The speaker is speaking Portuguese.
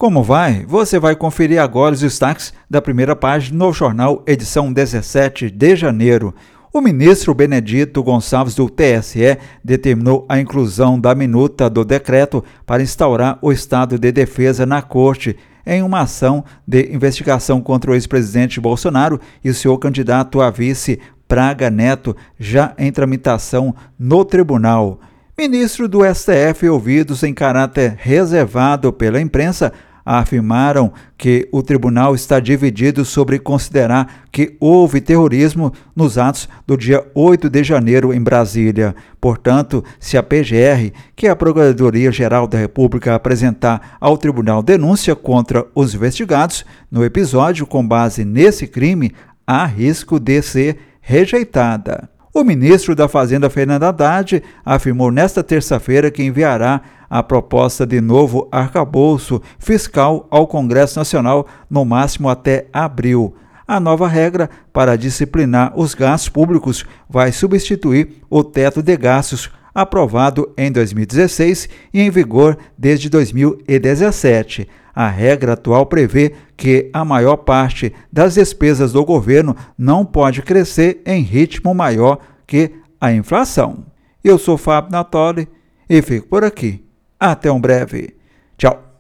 Como vai? Você vai conferir agora os destaques da primeira página do Novo Jornal, edição 17 de janeiro. O ministro Benedito Gonçalves do TSE determinou a inclusão da minuta do decreto para instaurar o estado de defesa na Corte em uma ação de investigação contra o ex-presidente Bolsonaro e o seu candidato a vice Braga Neto, já em tramitação no tribunal. Ministro do STF, ouvidos em caráter reservado pela imprensa, afirmaram que o tribunal está dividido sobre considerar que houve terrorismo nos atos do dia 8 de janeiro em Brasília. Portanto, se a PGR, que é a Procuradoria-Geral da República, apresentar ao tribunal denúncia contra os investigados no episódio com base nesse crime, há risco de ser rejeitada. O ministro da Fazenda, Fernando Haddad, afirmou nesta terça-feira que enviará a proposta de novo arcabouço fiscal ao Congresso Nacional no máximo até abril. A nova regra para disciplinar os gastos públicos vai substituir o teto de gastos aprovado em 2016 e em vigor desde 2017. A regra atual prevê que a maior parte das despesas do governo não pode crescer em ritmo maior que a inflação. Eu sou Fábio Natoli e fico por aqui. Até um breve. Tchau.